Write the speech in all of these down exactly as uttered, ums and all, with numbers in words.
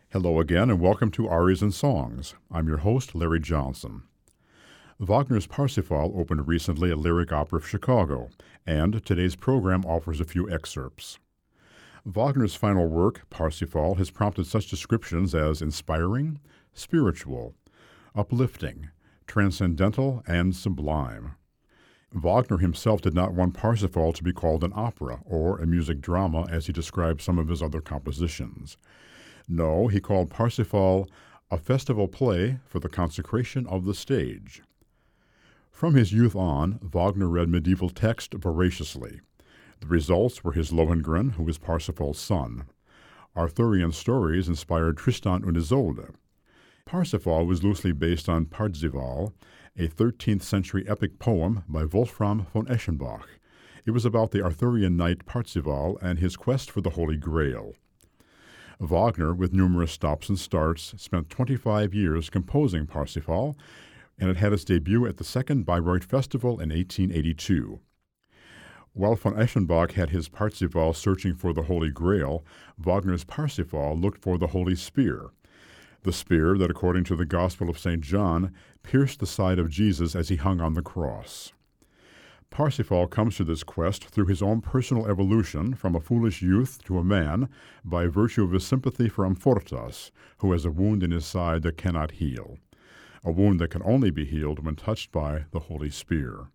Hello again, and welcome to Arias and Songs. I'm your host, Larry Johnson. Wagner's Parsifal opened recently at Lyric Opera of Chicago, and today's program offers a few excerpts. Wagner's final work, Parsifal, has prompted such descriptions as inspiring, spiritual, uplifting, transcendental, and sublime. Wagner himself did not want Parsifal to be called an opera or a music drama as he described some of his other compositions. No, he called Parsifal a festival play for the consecration of the stage. From his youth on, Wagner read medieval text voraciously. The results were his Lohengrin, who was Parsifal's son. Arthurian stories inspired Tristan und Isolde. Parsifal was loosely based on Parzival, a thirteenth century epic poem by Wolfram von Eschenbach. It was about the Arthurian knight Parzival and his quest for the Holy Grail. Wagner, with numerous stops and starts, spent twenty-five years composing Parsifal, and it had its debut at the Second Bayreuth Festival in eighteen eighty-two. While von Eschenbach had his Parzival searching for the Holy Grail, Wagner's Parsifal looked for the Holy Spear, the spear that, according to the Gospel of Saint John, pierced the side of Jesus as he hung on the cross. Parsifal comes to this quest through his own personal evolution from a foolish youth to a man by virtue of his sympathy for Amfortas, who has a wound in his side that cannot heal, a wound that can only be healed when touched by the Holy Spear.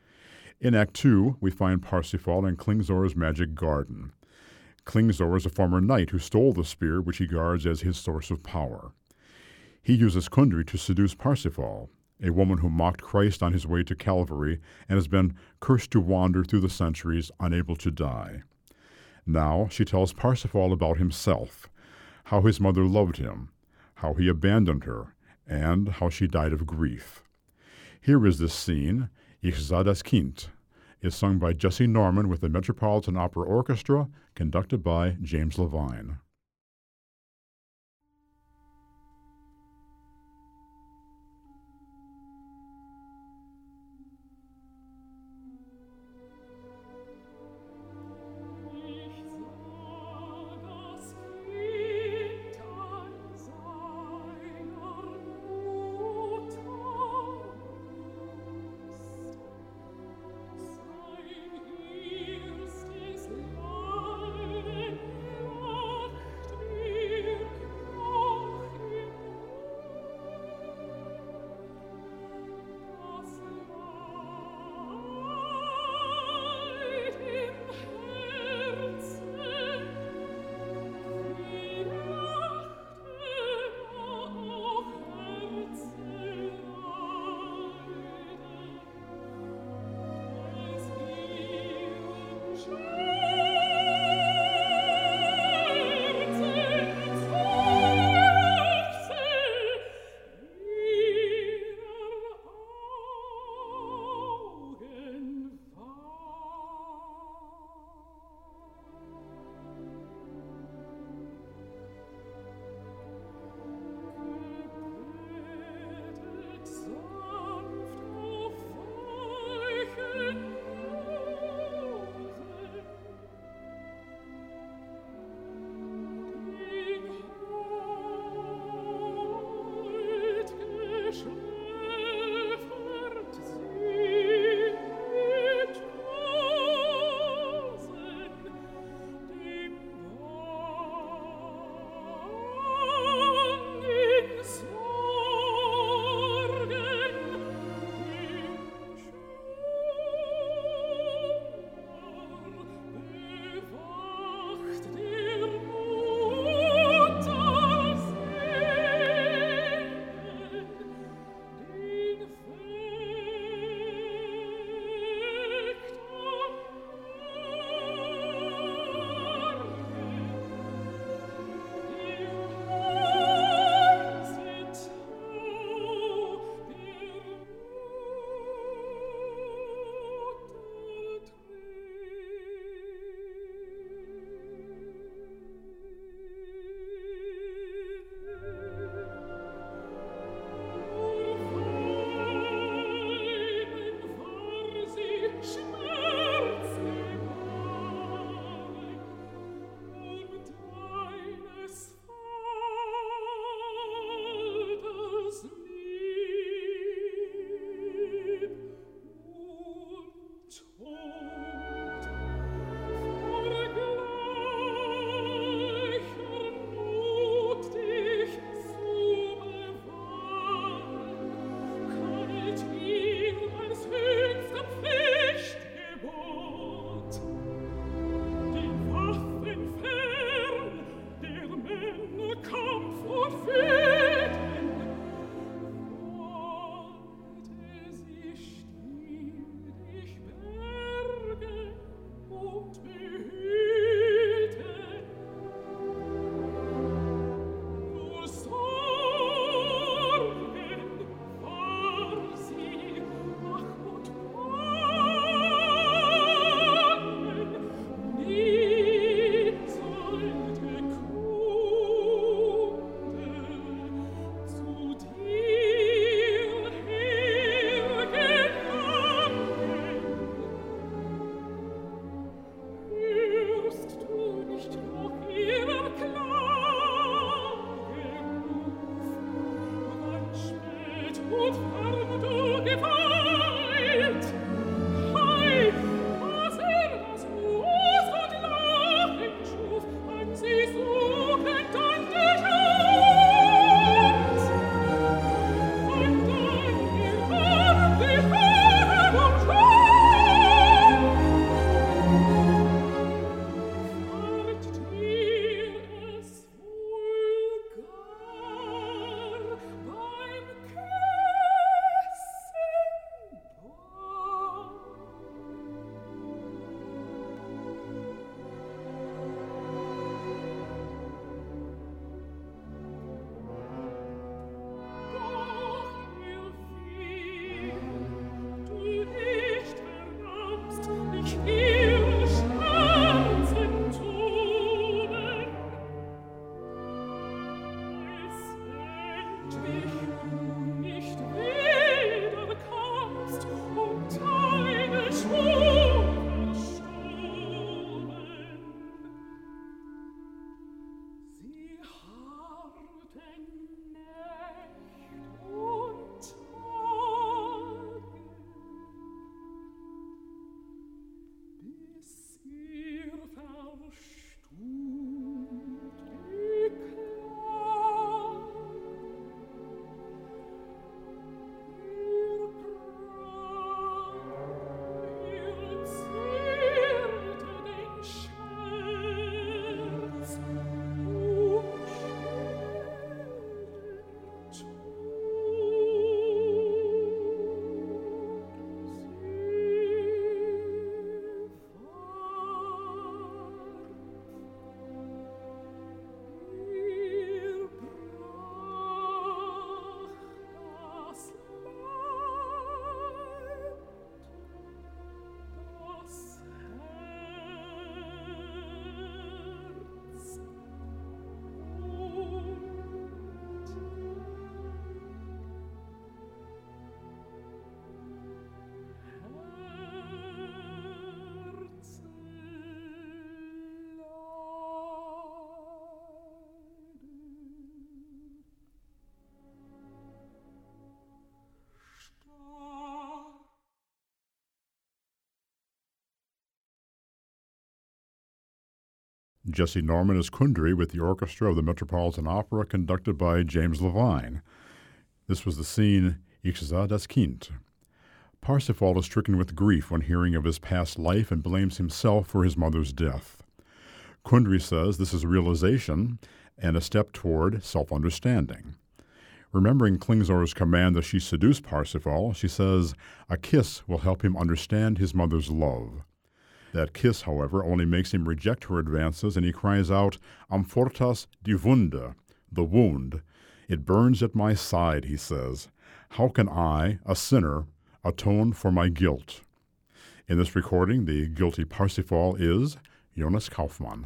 In Act Two, we find Parsifal in Klingsor's magic garden. Klingsor is a former knight who stole the spear which he guards as his source of power. He uses Kundry to seduce Parsifal, a woman who mocked Christ on his way to Calvary and has been cursed to wander through the centuries, unable to die. Now she tells Parsifal about himself, how his mother loved him, how he abandoned her, and how she died of grief. Here is this scene, Ich sah das Kind, is sung by Jesse Norman with the Metropolitan Opera Orchestra, conducted by James Levine. Jesse Norman as Kundry with the orchestra of the Metropolitan Opera conducted by James Levine. This was the scene Ich sah das Kind. Parsifal is stricken with grief when hearing of his past life and blames himself for his mother's death. Kundry says this is a realization and a step toward self-understanding. Remembering Klingsor's command that she seduce Parsifal, she says a kiss will help him understand his mother's love. That kiss, however, only makes him reject her advances, and he cries out, Amfortas die Wunde, the wound. It burns at my side, he says. How can I, a sinner, atone for my guilt? In this recording, the guilty Parsifal is Jonas Kaufmann.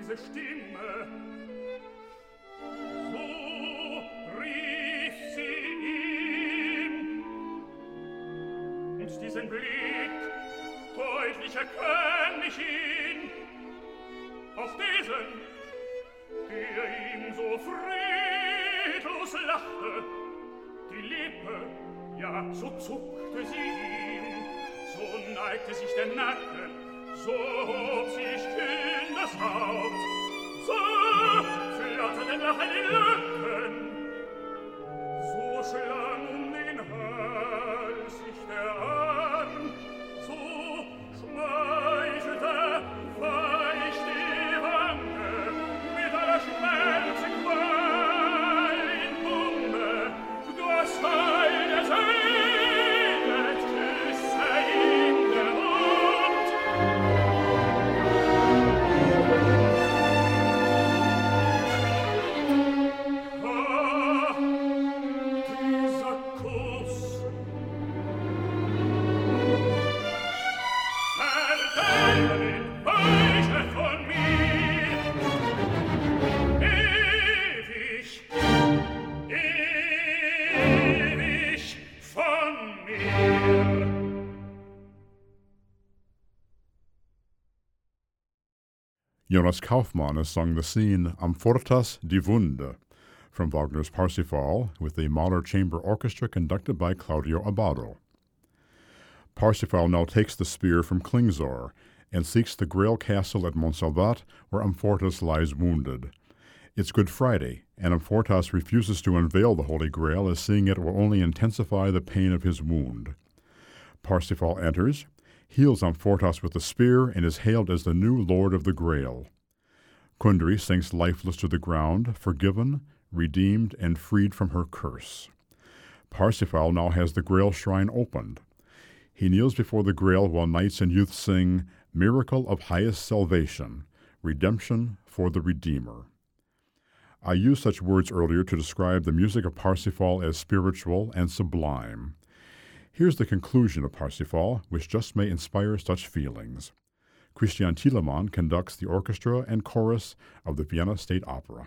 diese Stimme. So rief sie ihm, und diesen Blick deutlich erkenn ich ihn, auf diesen, der ihm so friedlos lachte, die Lippe, ja, so zuckte sie ihm, so neigte sich der Nacken, so hob sich kühn das Haupt, so flatterten Lachen die Lücken, so schlang um den Hals sich der Arm, so schmeichelte weich die Wange mit einer Schmerzqual in Munde, du hast deine Seele, küsse in der Mund. Ah, dieser Kuss verderben weiche von mir, ewig, ewig von mir. Jonas Kaufmann has sung the scene Amfortas die Wunde from Wagner's Parsifal with the Mahler Chamber Orchestra conducted by Claudio Abbado. Parsifal now takes the spear from Klingzor and seeks the Grail castle at Montsalvat where Amfortas lies wounded. It's Good Friday, and Amfortas refuses to unveil the Holy Grail as seeing it will only intensify the pain of his wound. Parsifal enters, heals Amfortas with the spear, and is hailed as the new Lord of the Grail. Kundry sinks lifeless to the ground, forgiven, redeemed, and freed from her curse. Parsifal now has the Grail shrine opened. He kneels before the Grail while knights and youths sing, Miracle of highest salvation, redemption for the Redeemer. I used such words earlier to describe the music of Parsifal as spiritual and sublime. Here's the conclusion of Parsifal, which just may inspire such feelings. Christian Thielemann conducts the orchestra and chorus of the Vienna State Opera.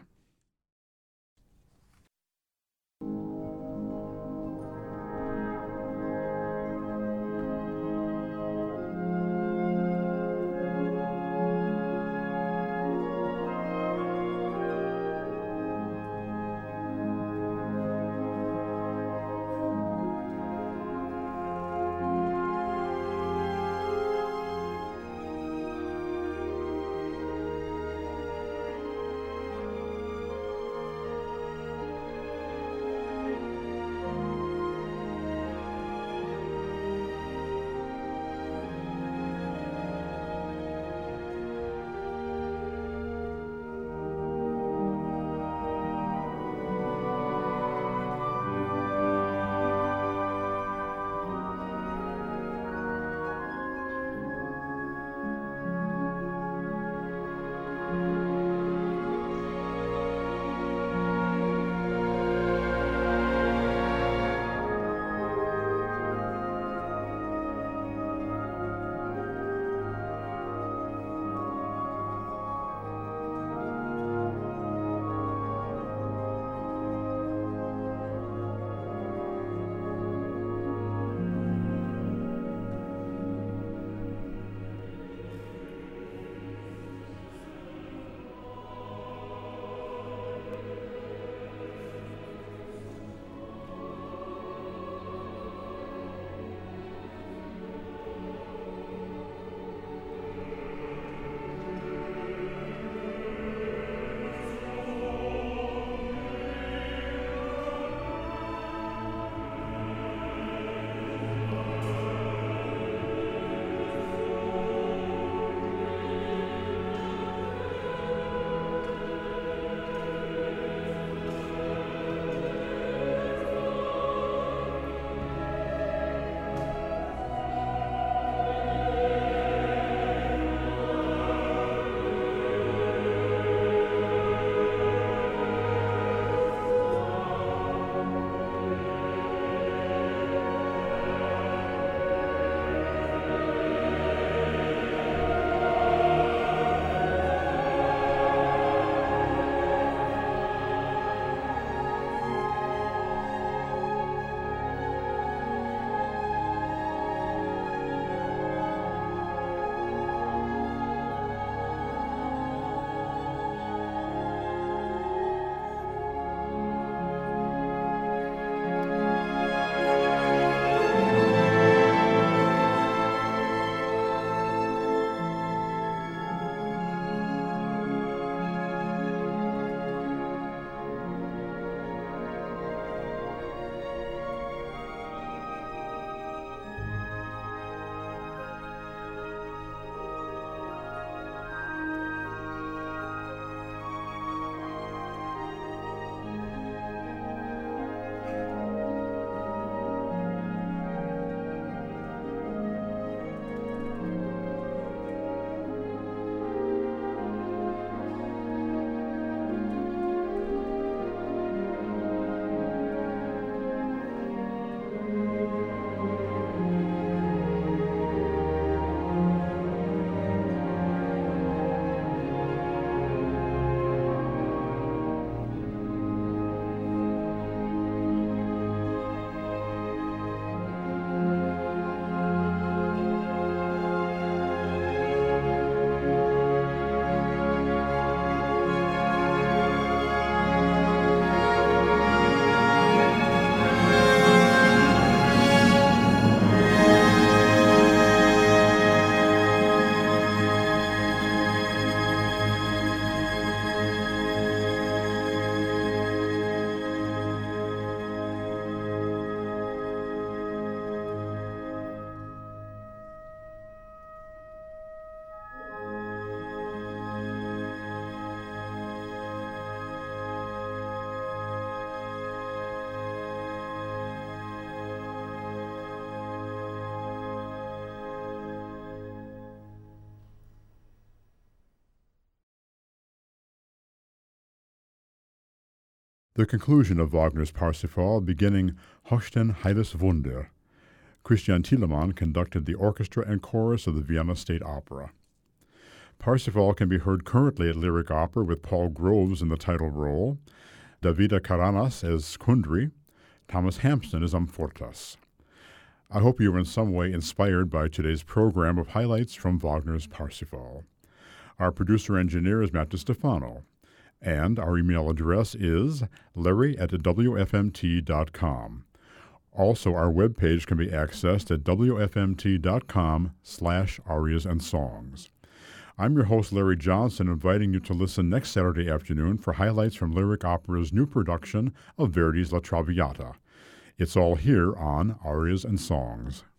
The conclusion of Wagner's Parsifal, beginning Hochten heiles Wunder. Christian Thielemann conducted the orchestra and chorus of the Vienna State Opera. Parsifal can be heard currently at Lyric Opera with Paul Groves in the title role, Davida Karanas as Kundry, Thomas Hampson as Amfortas. I hope you were in some way inspired by today's program of highlights from Wagner's Parsifal. Our producer-engineer is Matt DiStefano, and our email address is larry at w f m t dot com. Also, our webpage can be accessed at w f m t dot com slash arias and songs. I'm your host, Larry Johnson, inviting you to listen next Saturday afternoon for highlights from Lyric Opera's new production of Verdi's La Traviata. It's all here on Arias and Songs.